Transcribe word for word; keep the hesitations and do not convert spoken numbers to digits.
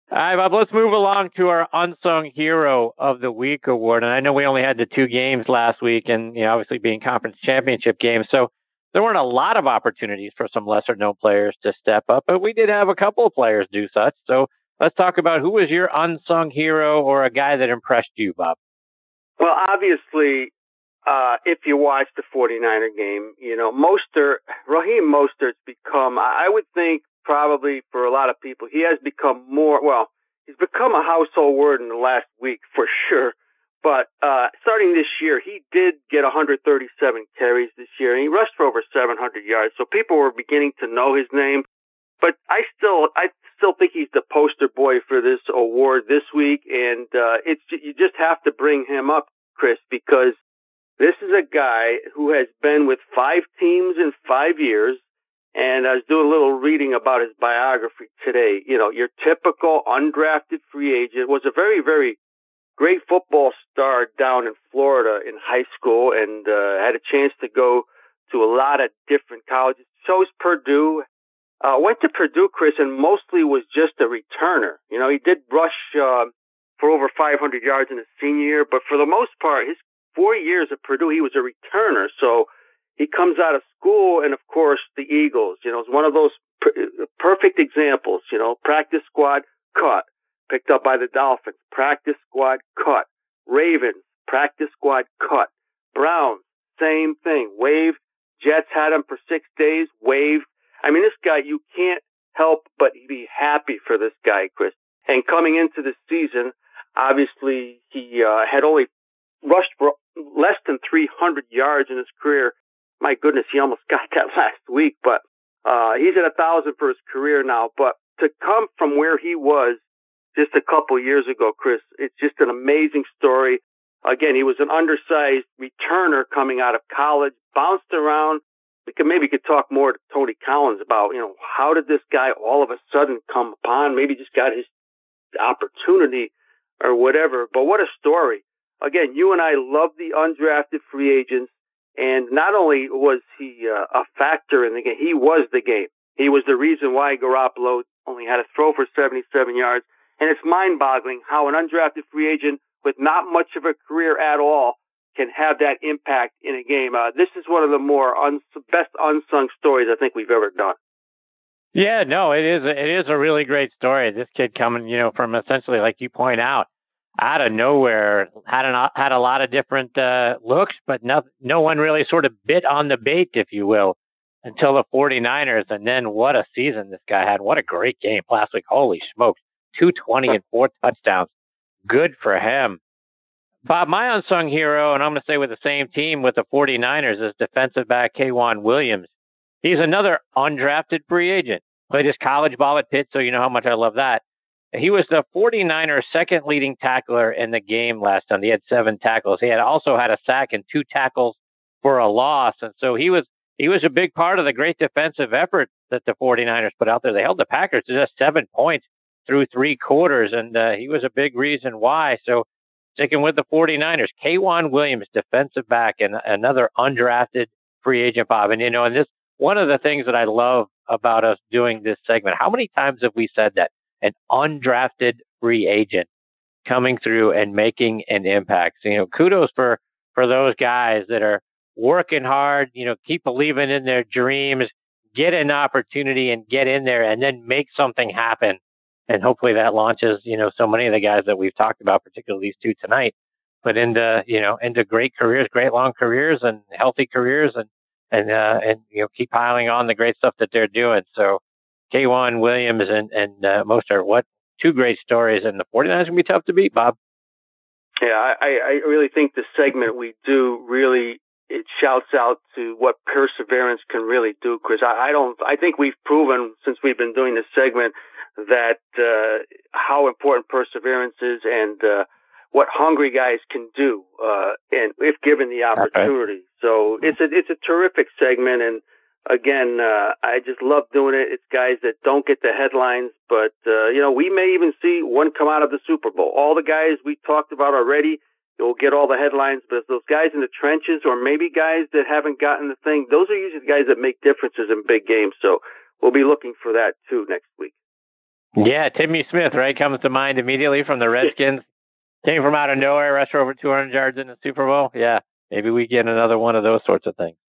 All right, Bob, let's move along to our Unsung Hero of the Week award. And I know we only had the two games last week and, you know, obviously being conference championship games. So there weren't a lot of opportunities for some lesser known players to step up, but we did have a couple of players do such. So let's talk about who was your unsung hero or a guy that impressed you, Bob. Well, obviously, uh, if you watch the 49er game, you know, Mostert, Raheem Mostert's become, I would think, probably for a lot of people, he has become more, well, he's become a household word in the last week for sure. But uh, starting this year, he did get one hundred thirty-seven carries this year, and he rushed for over seven hundred yards. So people were beginning to know his name. But I still, I still think he's the poster boy for this award this week, and uh, it's you just have to bring him up, Chris, because this is a guy who has been with five teams in five years. And I was doing a little reading about his biography today. You know, your typical undrafted free agent, was a very, very great football star down in Florida in high school, and uh, had a chance to go to a lot of different colleges. Chose Purdue, uh, went to Purdue, Chris, and mostly was just a returner. You know, he did rush uh, for over five hundred yards in his senior year, but for the most part, his four years at Purdue, he was a returner. So he comes out of school, and of course, the Eagles, you know, it's one of those per- perfect examples, you know, practice squad, cut. Picked up by the Dolphins, practice squad, cut. Ravens, practice squad, cut. Browns, same thing, waived. Jets had him for six days, waived. I mean, this guy, you can't help but be happy for this guy, Chris. And coming into the season, obviously, he uh, had only rushed for less than three hundred yards in his career. My goodness, he almost got that last week, but uh, he's at a thousand for his career now. But to come from where he was just a couple years ago, Chris, it's just an amazing story. Again, he was an undersized returner coming out of college, bounced around. We could maybe could talk more to Tony Collins about, you know, how did this guy all of a sudden come upon? Maybe just got his opportunity or whatever. But what a story. Again, you and I love the undrafted free agents. And not only was he uh, a factor in the game, he was the game. He was the reason why Garoppolo only had to throw for seventy-seven yards. And it's mind-boggling how an undrafted free agent with not much of a career at all can have that impact in a game. Uh, this is one of the more un- best unsung stories I think we've ever done. Yeah, no, it is. It is a really great story. This kid coming, you know, from essentially, like you point out, out of nowhere, had an, had a lot of different uh, looks, but no, no one really sort of bit on the bait, if you will, until the 49ers. And then what a season this guy had. What a great game last week. Holy smokes. two twenty and four touchdowns. Good for him. Bob, my unsung hero, and I'm going to say with the same team with the 49ers, is defensive back K'Waun Williams. He's another undrafted free agent. Played his college ball at Pitt, so you know how much I love that. He was the 49ers' second leading tackler in the game last time. He had seven tackles. He had also had a sack and two tackles for a loss. And so he was he was a big part of the great defensive effort that the 49ers put out there. They held the Packers to just seven points through three quarters, and uh, he was a big reason why. So sticking with the 49ers, K'Waun Williams, defensive back, and another undrafted free agent, Bob. And, you know, and this one of the things that I love about us doing this segment, how many times have we said that? An undrafted free agent coming through and making an impact. So, you know, kudos for, for those guys that are working hard, you know, keep believing in their dreams, get an opportunity and get in there and then make something happen. And hopefully that launches, you know, so many of the guys that we've talked about, particularly these two tonight, but into, you know, into great careers, great long careers and healthy careers and, and, uh, and, you know, keep piling on the great stuff that they're doing. So, K'Waun Williams and, and uh, Mostert, what two great stories, and the 49ers are going to be tough to beat, Bob. Yeah, I, I really think the segment we do really, it shouts out to what perseverance can really do, Chris. I, I don't, I think we've proven since we've been doing this segment that uh, how important perseverance is and uh, what hungry guys can do, uh, and if given the opportunity. Okay. So it's a it's a terrific segment, and again, uh, I just love doing it. It's guys that don't get the headlines, but, uh, you know, we may even see one come out of the Super Bowl. All the guys we talked about already, you'll get all the headlines, but those guys in the trenches or maybe guys that haven't gotten the thing, those are usually the guys that make differences in big games. So we'll be looking for that, too, next week. Yeah, Timmy Smith, right, comes to mind immediately from the Redskins. Came from out of nowhere, rushed for over two hundred yards in the Super Bowl. Yeah, maybe we get another one of those sorts of things.